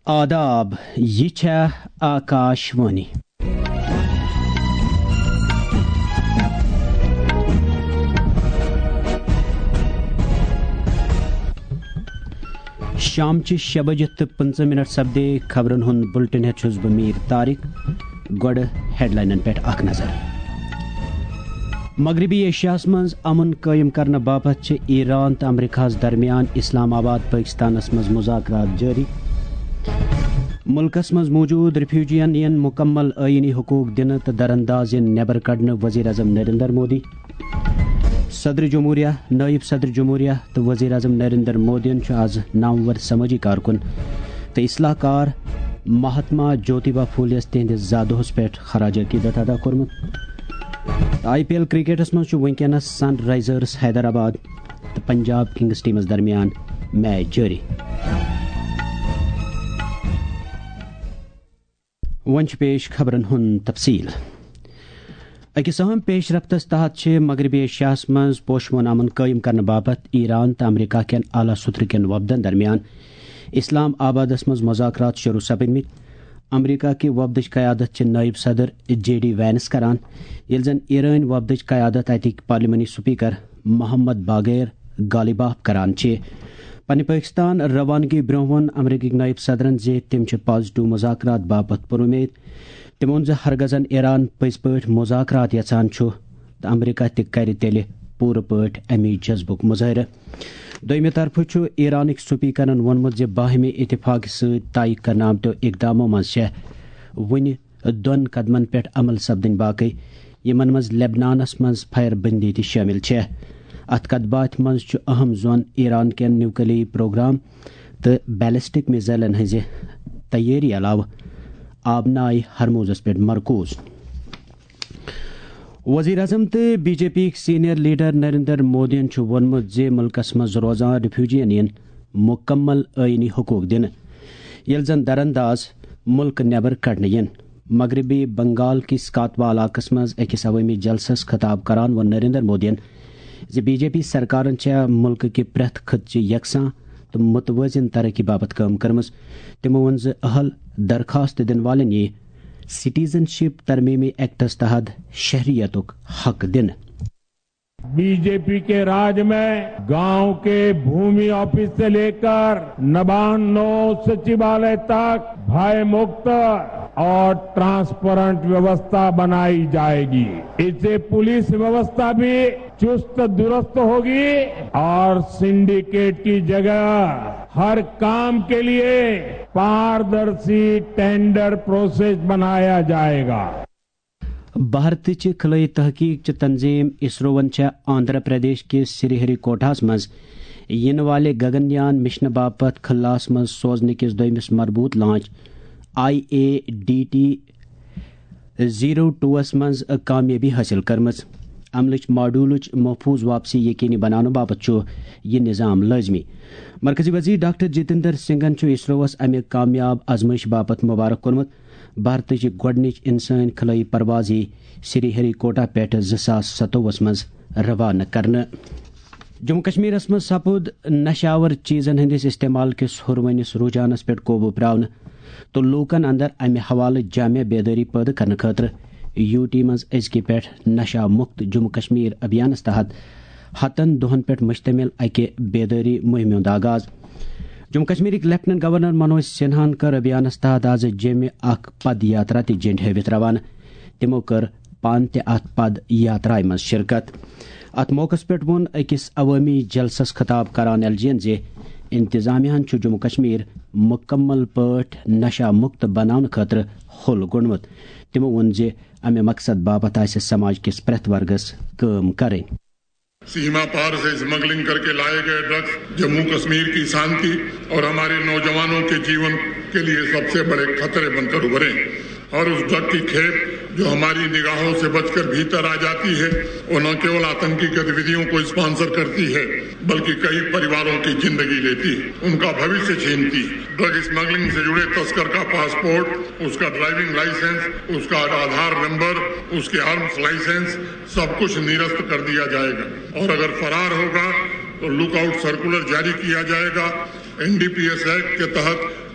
آداب یہ چھا آکاشوانی شام چہ 6 بجے تو 15 منٹ سپدے خبرن ہند بلٹن ہیس بہ میر طارق گوڑ ہیڈ لائنن پہ اخ نظر۔ مغربی ایشیاس مز امن قائم کرنے باپت ایران تو امریکہ درمیان اسلام آباد پاکستانس مز مذاکرات جاری۔ ملکس مز موجود ریفیوجین ین مکمل آئینی حقوق دن تو درانداز نیبر کڑنے وزیر اعظم نریندر مودی۔ صدر جمہوریہ، نائب صدر جمہوریہ تو وزیر اعظم نریندر مودین آز نامور سماجی کارکن تو اصلاح کار مہاتما جیوتیبا پھولس تہندس زادہس پہ خراج عقیدت ادا کورمت۔ آئی پی ایل کرکٹس مز ونکینس سن رائزرز حیدرآباد تو پنجاب کنگز ٹیمس درمیان میچ جاری۔ ون پیش خبرن ہند تفصیل۔ اکس اہم پیش رفتس تحت مغربی ایشیاس مز پوشمون امن قائم کرنے باپت ایران تو امریکہ کین اعلی سطر کین وفدن درمیان اسلام آبادس مز مذاکرات شروع سپدمت۔ امریکہ کی وفدچ قیادت نائب صدر جے ڈی وینس کران، یل زن ایران وفدچ قیادت اتک پارلیمانی سپیکر محمد باغیر غالباف کران پنہ پاکستان روانگی برہ ون امریکی نائب صدرن تم پازیٹو مذاکرات باپت پر امید۔ تم وون ہرگزن ایران پز پہ مذاکرات یژھان تو امریکہ تہ کر تیل پور پہ امی جذبک مظاہرہ۔ دویمہ طرف ایرانک سپیکرن وونمت باہمی اتفاق ست طے کرنے آمتو اقداموں مز ون دون قدمن پہ عمل سپدن باقی، یمن مز لبنانس مز فائر بندی تہ شامل ات کت باتھ مز اہم زون ایران کین نیوکلی پروگرام تو بیلسٹک میزائلن ہز تیاری علاوہ آبنائے ہرموزس پہ مرکوز۔ وزیر اعظم تو B J P senior leader Narendra مودین وونمت ملکس مز روزان ریفیوجین ین مکمل آئینی حقوق دن، یل زن درانداز ملک نیبر کڑنے ین۔ مغربی بنگال کس کاتوا علاقس مز اکس عوامی جلسس خطاب کران و نریندر مودین بی جے پی سرکارن ملک کے پریت خطچہ یکساں تو متوازن ترقی باپت کام کرمز۔ تمو ون اہل درخواست دن والن یہ سٹیزن شپ ترمیمی ایکٹس تحت شہریتک حق دن۔ بی جے پی کے راج میں گاؤں کے بھومی آفس سے لے کر نبانو سچیوالیہ تک بھائی مکت اور ٹرانسپیرنٹ ویوستھا بنائی جائے گی۔ اس سے پولیس ویوستھا بھی چست درست ہوگی اور سنڈیکیٹ کی جگہ ہر کام کے لیے پاردرشی ٹینڈر پروسیس بنایا جائے گا۔ بھارت چہ خلائی تحقیق تنظیم اسرو ون آندھرا پردیش کے سری ہری کوٹاس مز ین والے گگن یان مشن باپت خلاس مز سوزنے کس دویمس مربوط لانچ IADT-02 مز کامیابی حاصل کرمز۔ عملچ ماڈولچ محفوظ واپسی یقینی بنانے باپت یہ نظام لازمی۔ مرکزی وزیر ڈاکٹر جتیندر سنگھن اسروس امہ کامیاب آزمائش باپت مبارک کورمت۔ بھارت چہ گوڈنچ انسان خلائی پروازی سری ہری کوٹا پہ 2027 مز روانہ کرنے۔ جموں کشمیرس مز سپود نشاور چیزن ہندس استعمال کس ہرونس رجحانس پہ قوبو پراؤن تو لوکن اندر امہ حوالہ جامع بیداری پید کرنے خاطر یو ٹی مز ازکہ پہ نشہ مکت جموں کشمیر ابھیانس تحت 7 دہن پہ مشتمل اکہ بیداری مہم ہند آغاز۔ جموں کشمیرک لیفٹننٹ گورنر منوج سنہان کر ابھیانس تحت آز جیمہ اخ پد یاترا تہ جنڈ ہاوت روانہ۔ تمو کر پان تہ ات پد یاترا مز شرکت۔ ات موقع پہ وون اکس عوامی جلسس خطاب کران ایل جی ین انتظامیہ جموں کشمیر مکمل پاٹ نشہ مکت بنانے خاطر ہل گوڑمت۔ تمو وون امہ مقصد باپت آسہ سماج کس پریت ورگس کام کریں۔ سیما پار سے اسمگلنگ کر کے لائے گئے ڈرگس جموں کشمیر کی شانتی اور ہمارے نوجوانوں کے جیون کے لیے سب سے بڑے خطرے بن کر ابھرے، اور اس ڈرگ کی کھیپ جو ہماری نگاہوں سے بچ کر بھیتر آ جاتی ہے وہ نہ کیول آتنکی گتیویدھیوں کو اسپانسر کرتی ہے بلکہ کئی پریواروں کی زندگی لیتی ہے، ان کا بھوشیہ چھینتی ہے۔ ڈرگ اسمگلنگ سے جڑے تسکر کا پاسپورٹ، اس کا ڈرائیونگ لائسنس، اس کا آدھار نمبر، اس کے آرمز لائسنس سب کچھ نرست کر دیا جائے گا، اور اگر فرار ہوگا تو لک آؤٹ سرکولر جاری کیا جائے گا۔ NDPS ایکٹ کے تحت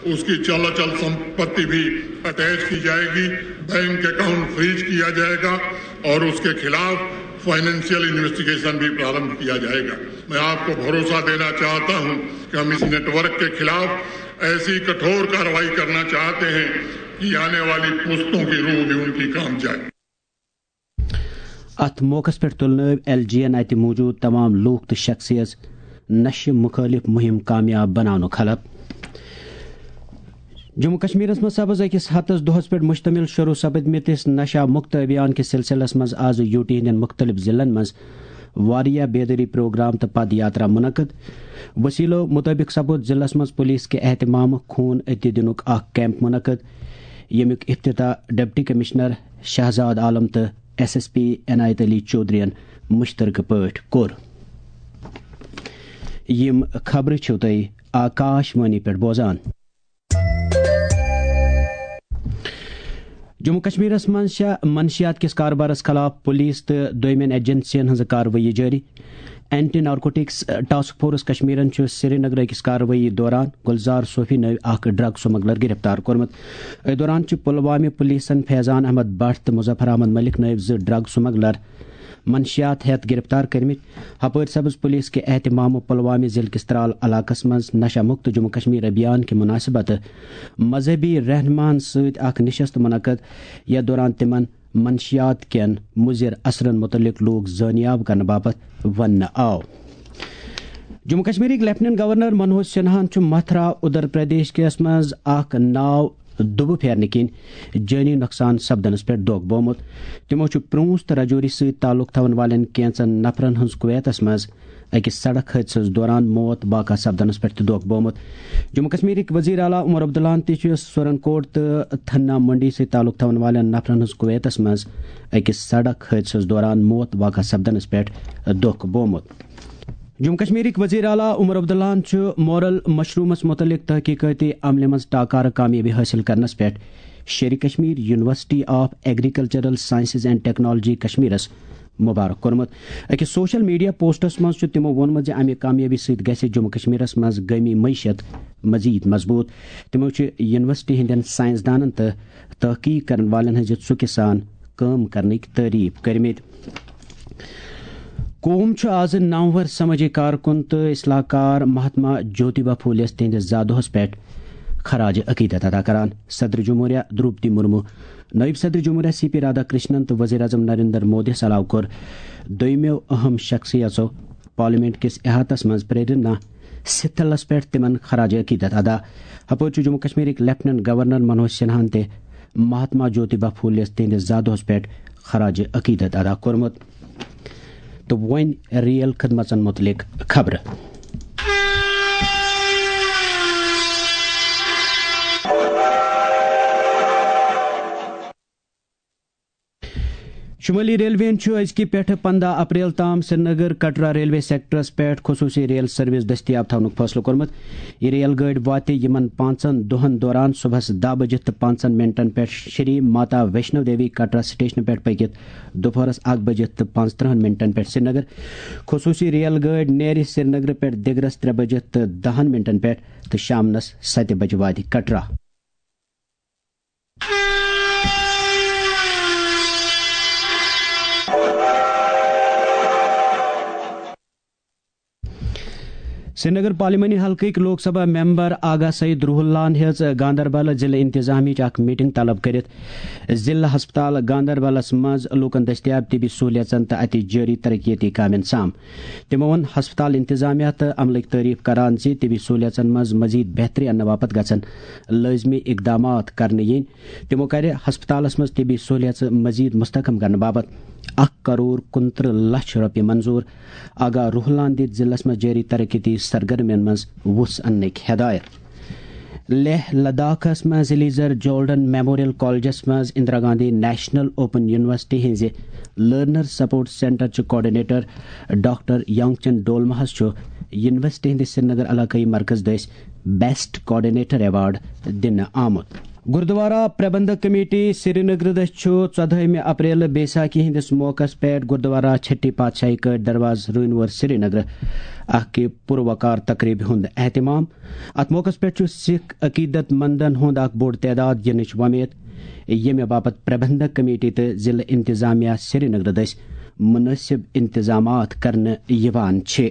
उसकी चल संपत्ति भी अटैच की जाएगी, बैंक अकाउंट फ्रीज किया जाएगा और उसके खिलाफ फाइनेंशियल इन्वेस्टिगेशन भी प्रारंभ किया जाएगा। मैं आपको भरोसा देना चाहता हूं कि हम इस नेटवर्क के खिलाफ ऐसी कठोर कार्रवाई करना चाहते हैं कि आने वाली पुश्तों की रूह भी उनकी काम जाए। अत मौकस पे तुलनब LGN अत मौजूद तमाम लूक तो शख्सियत नशे मुखालिफ मुहिम कामयाब बनानो खलब। जम्मू कश्मीर मज सपज अकिस हफ्तस दोहस पे मुश्तमिल शुरू सपदमिस नशा मुक्त अभियान के सिलसिलस मज आज यूटी हंदन मुख्तलिफ जिलन मज वारिया बेदरी प्रोग्राम तो पद यात्रा मुनक़द। वसीलों मुताबिक सपद जिलस मज पुलिस के एहतमाम खून अति दिनुक कैंप मुनक़द, यमुक इफ्तिताह डिप्टी कमिश्नर शहजाद आलम तो SSP इनायत अली चौधरीन मुश्तरक पट कोर। यम खबर छो तय आकाशवाणी पे बोजान। जम्मू कश्मीर मज मनशियात किस कारबारस खिलाफ पुलिस तो दोयमन एजेंसियन हज कार्रवाई जारी। एंटी नारकोटिक्स टास्क फोर्स कश्मीरन श्रीनगर अकिस कार्रवाई दौरान गुलजार सोफी नव अख ड्रग स्मगलर गिरफ्तार कोरमत। दौरान पुलवामा पुलिसन फैजान अहमद भट्ट तो मुजफ्फर अहमद मलिक नव जो ड्रग स्मगलर मनशियात हेत गिरफ्तार करमित। हपर सब्ज पुलिस के एहतमाम पुलवामा जिले किस त्राल इलाकस मज नशा मुक्त जम्मू कश्मीर अभियान के मुनासिबत मजहबी रहनुमान सत अख नशस्त मुनक़द। यथ दौरान तिमन मनशियात केन मुजिर असरन मुतलिक लोग जानियाब करने बाबत वन आव। जम्मू कश्मीर लेफ्टिनेंट गवर्नर मनोज सिन्हा मथुरा उत्तर प्रदेश के मज अख नाव दुब फेरने किन जानी नुकसान सपदनस पे दोख बोमुत। तिमो प्रूंस तो रजौरी सत ताल्लुक थवन वालेन कैंचन नफरन हंस कुवैतस मज अकिस सड़क हादसस दौरान मौत वाक़ा सपदनस पे दोख बोमुत। जम्मू कश्मीर वजीर आला उमर अब्दुल्ला सुरनकोट तो थन्ना मंडी से ताल्लुक थवन वालेन नफरन हंस कुवैतस मज अकिस सड़क हादसस दौरान मौत वाक़ा सपदनस पे दोख बोमुत। जम्मू कश्मीर वजीर आला उमर अब्दुल्ला मॉरल मशरूमस मुतलिक तहकीकती अमले मज टाकार कामयाबी हासिल करनस पे Sher Kashmir University of Agricultural Sciences and Technology कश्मीरस मुबारक कोरमत। अकिस सोशल मीडिया पोस्टस मज तिमो वोनमत अमे कामयाबी सत गसि जम्मू कश्मीरस मज गमी मैशत मजीद मजबूत। तिमो यूनिवर्सिटी हंदन साइंसदानन तो तहकीक करन वालन हज सुख सान काम करने की तारीफ करमित। कौम आज नामवर समझी कारकुन तो इस्लाहकार महात्मा ज्योतिबा फूले तिहंदिस जादोहस पे खराज अकीदत अदा करान। सदर जमहूरिया द्रौपदी मुर्मू, नायब सदर जमहूरिया CP राधाकृष्णन तो वज़ीर आज़म नरेंद्र मोदी सलाह कोर दोयमो अहम शख्सियतों पार्लियामेंट किस अहातस मज प्रेरणा सिथलस पे तिमन खराज अकीदत अदा। हपोर जम्मू कश्मीर लेफ्टिनेंट गवर्नर मनोज सिन्हा ते महात्मा ज्योतिबा फूले तिहंदिस जादोहस पे खराज अकीदत अदा कोरमुत। तो वन रियल खदमतन मुतलिक खबर। शुमाली रेलवे अजकि पे 15 अप्रैल ताम श्रीनगर कटरा रेलवे सेक्टरस पे खसूसी रेल सर्विस दस्तियाब थवनुक फैसलो कोरमत। यह रेल गाड़ी वाते यमन 5 दोहन दौरान सुबह 10 बजे 5 मिनटन पे श्री माता वैष्णो देवी कटरा स्टेशन पे पकित दोपहरस 1 बजे 15 मिनटन पे श्रीनगर। खसूसी रेल गाड़ी नेर श्रीनगर पे दिगरस 3 बजे 10 मिनटन पे तो शामनस 7 बजे वाति कटरा। श्रीनगर पार्लिमानी हल्क लोकसभा मेंबर आगा सईद रूहुल्लान हेज गांदरबल जिले इंतजामी मीटिंग तलब करित जिला हस्पताल गांदरबलस मज लूकन दस्तियाब तिबी सहूलियतन तो अति जारी तरक्याती कामन साम। तिमो वन हस्पताल इंतजामिया तो अमलक तारीफ करान जे तिबी सहूलियतन मज मजीद बेहतरी अन्न बापत गसन लाजमी इकदामात करने यीन। तिमो करे हस्पतालस मज तिबी सहूलियत मजीद मुस्तकम करने बाबत 1,69,00,000 रुपये मंजूर। आगा रूहुल्लान दित जिलस मज जारी तरक्याती सरगर्मियन मज वुस अन्नक हिदायत। लेह लद्दाखस मज एलिजर जोल्डन मेमोरियल कॉलेजस मज Indira Gandhi National Open University हिंज learner support centre coordinator doctor Yangchan डोलमहस यूनिवर्सिटी हिंद श्रीनगर इलाकई मरकज दस बेस्ट कोऑर्डिनेटर अवार्ड दिन आमुत। گردوارہ پربندھک committee Srinagar 14 April Baisakhi ہندس موقع پہ گردوارہ چھٹی پادشاہی کا درواز رونور سری نگر اخ پروکار تقریب ہند اہتمام. ات موقع پہ سکھ عقیدت مندن ہند اخ بوڑ تعداد ینچ ومید یمہ باپت پربندھک کمیٹی تو ضلع انتظامیہ سری نگر دس مناسب انتظامات کرنے یوان چھ.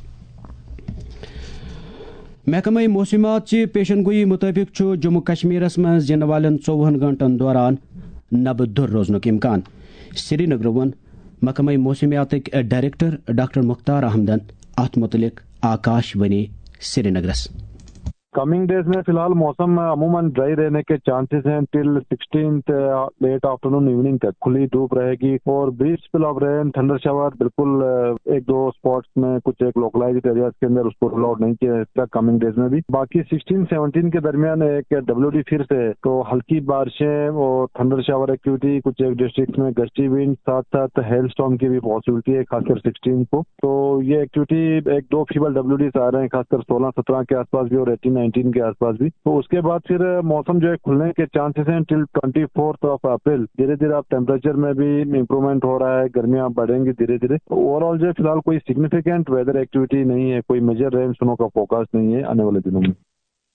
محکمہ موسمیات چہ پیشن گوئی مطابق جموں کشمیرس مز ین والن 24 گھنٹن دوران نبہ در روزنک امکان. سری نگر ون محکمہ موسمیات ڈائریکٹر ڈاکٹر مختار احمدن ات متعلق آکاش وانی سری نگرس. کمنگ ڈیز میں فی الحال موسم عموماً ڈرائی رہنے کے چانسز ہیں ٹل 16 لیٹ آفٹرنون ایوننگ تک کھلی دھوپ رہے گی اور brief spell of rain thunder shower بالکل ایک دو اسپاٹس میں کچھ ایک لوکلائزڈ ایریاز کے اندر اس کو رول آؤٹ نہیں کیا ہے کمنگ ڈیز میں بھی. باقی 16-17 کے درمیان ایک WD پھر سے تو ہلکی بارشیں اور تھنڈر شاور ایکٹیویٹی کچھ ایک ڈسٹرکٹ میں گسٹی ونڈ ساتھ ساتھ ہیل اسٹارم کی بھی پاسبلٹی ہے خاص کر 16 کو. تو یہ ایکٹیویٹی ایک دو فیبل WDs آ رہے ہیں خاص کر 16-17 کے آس پاس بھی اور 18-19 کے آس پاس بھی. تو اس کے بعد پھر موسم جو ہے کھلنے کے چانسز ہیں ٹل 24 اپریل. دھیرے دھیرے اب ٹیمپریچر میں بھی امپرومنٹ ہو رہا ہے, گرمیاں بڑھیں گی دھیرے دھیرے. اوور آل جو ہے فی الحال کوئی سگنیفیکینٹ ویدر ایکٹیویٹی نہیں ہے, کوئی میجر رین سنو کا فوکاس نہیں ہے آنے والے دنوں میں.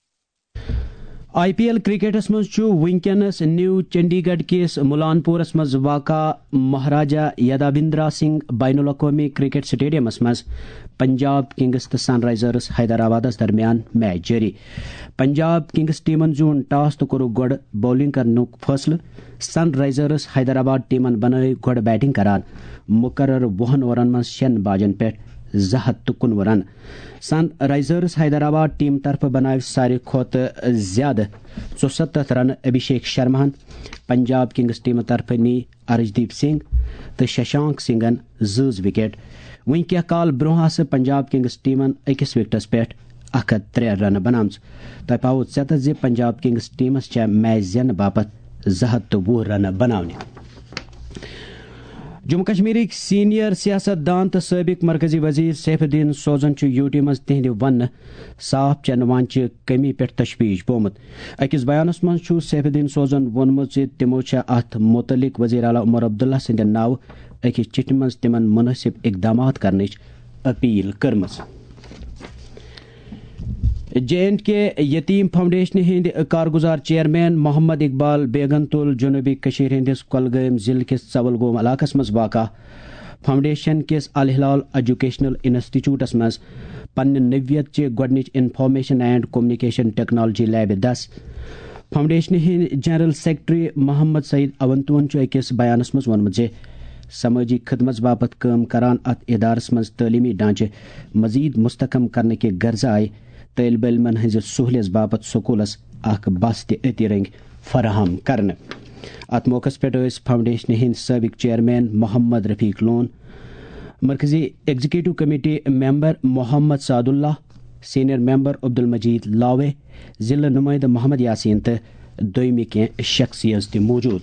IPL کرکٹس مز ونکینس نیو چنڈی گڑھ کس ملان پورس مز واقع مہاراجہ یادابندرا سنگھ بین الاقوامی کرکٹ سٹیڈیمس مز پنجاب کنگز تو سن رائزرز حیدرآبادس درمیان میچ جاری. پنجاب کنگز ٹیمن زون ٹاس تو کورک گوڑ بولنگ کرنک فیصلہ. سن رائزرز حیدرآباد ٹیمن بنائی گوڑ بیٹنگ کران مقرر 20 اوورن مز 6 باجن پہ 219 رن. سن رائزرز حیدرآباد ٹیم طرف بنائی ساری کھوت زیادہ 74 رن ابھیشیک شرماہن. پنجاب کنگز ٹیم طرف نی ارشدیپ سنگھ تو ششانک سنگھن 2 وکٹ. وہیں کیا کال برہ پنجاب کنگز ٹیمن اکس وکٹس پہ 103 رن بنام. تہ پاو ژتھ زِ پنجاب کنگز ٹیمس میچ زینہ باپت 220 رن بناونہ. جموں کشمیرک سینئر سیاست دان تو سابق مرکزی وزیر سیف الدین سوزن یوٹی مز تہندِ ون صاف چنہ وانچہ کمی پہ تشویش بومت. اکس بیانس مز سیف الدین سوزن وونمت تمو ات متعلق وزیر اعلیٰ عمر عبداللہ سند ناو اکس چٹھ مز تمن مناسب اقدامات کرنچ اپیل کرمز. J&K یتیم فاؤنڈیشن ہند کارگزار چیئرمین محمد اقبال بیگن تل جنوبی کشیر ہندس کۄلگٲمۍ ضلع کس ژولگوم علاقس مز واقع فاؤنڈیشن کس الہلال ایجوکیشنل انسٹیٹیوٹس مز پنہ نوعیت چہ گۄڈنچ information and communication technology lab 10. Foundation ہند جنرل سیکرٹری محمد سعید اونتون اکس بیانس مز وونمت سماجی خدمت باپت کام کران ات ادارس مز تعلیمی ڈھانچہ مزید مستحکم کرنے کے غرض آئی طالب علمن ہز سہولت باپت سکولس اخ بس تہ اتی رنگ فراہم کرنے. ات موقع پہ فاؤنڈیشن ہند سابق چیئرمین محمد رفیق لون, مرکزی executive committee member Mohammad Saadullah, senior member Abdul Majeed Lawaay, ضلع نمائندہ محمد یاسین تو دویمہ کی شخصیت تہ موجود.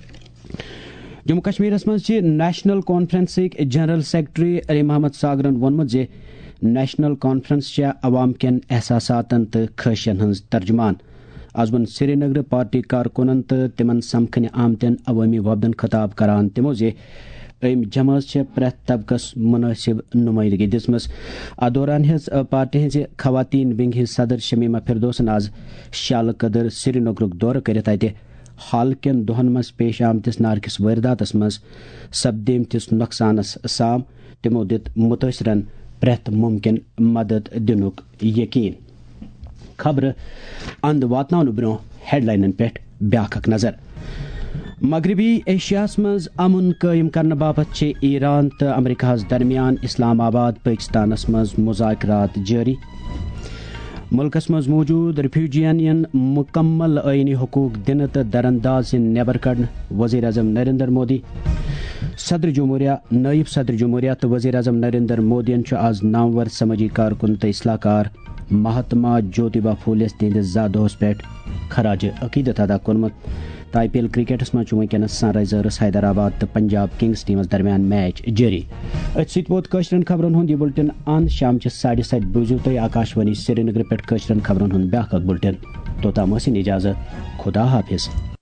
جموں کشمیرس مز نیشنل کانفرنسک جنرل سیکرٹری علی محمد ساگرن وونمت نیشنل کانفرنس عوام کین احساساتن تو خواہشن ہز ترجمان. آز ون سری نگر پارٹی کارکنن تو تمن سمکھنہ آمتن عوامی وفدن خطاب کران تمو ام جماعت پریت طبقس مناسب نمائندگی دژمژ. ات دوران ہز پارٹی ہز خواتین ونگ ہز صدر شمیمہ فردوسن آز شال قدر سری نگرک دورہ کرت اتہ حال کن دہن مز پیش آمتس نارکس وارداتس مز سپدیمتس نقصانس سام تمو دت متاثرن پریت ممکن مدد دنک یقین. خبر اند واتناون برو ہیڈ لائنن پہ بیاکھ نظر. مغربی ایشیاس مز امن قائم کرنے باپت ایران تو امریکہ درمیان اسلام آباد پاکستانس مز مذاکرات جاری. ملکس مز موجود ریفیوجین مکمل آئینی حقوق دن تو درانداز نیبر کڑن وزیر اعظم نریندر مودی. صدر جمہوریہ, نائب صدر جمہوریہ تو وزیر اعظم نریندر مودین آز نامور سماجی کارکن تو اصلاح کار مہاتما جیوتیبا پھولس تہندس زا دہس پہ خراج عقیدت ادا کورمت. IPL کرکٹس مز ونکینس سن رائزرز حیدرآباد تو پنجاب کنگز ٹیمس درمیان میچ جاری. ات ووت قشرن خبرن ہند یہ بلٹن ان شام 7:30 بوزیو تھی آکاشوانی سری نگر پہ قشرن خبرن ہند بیاکھ بلٹن توتام اجازت خدا حافظ.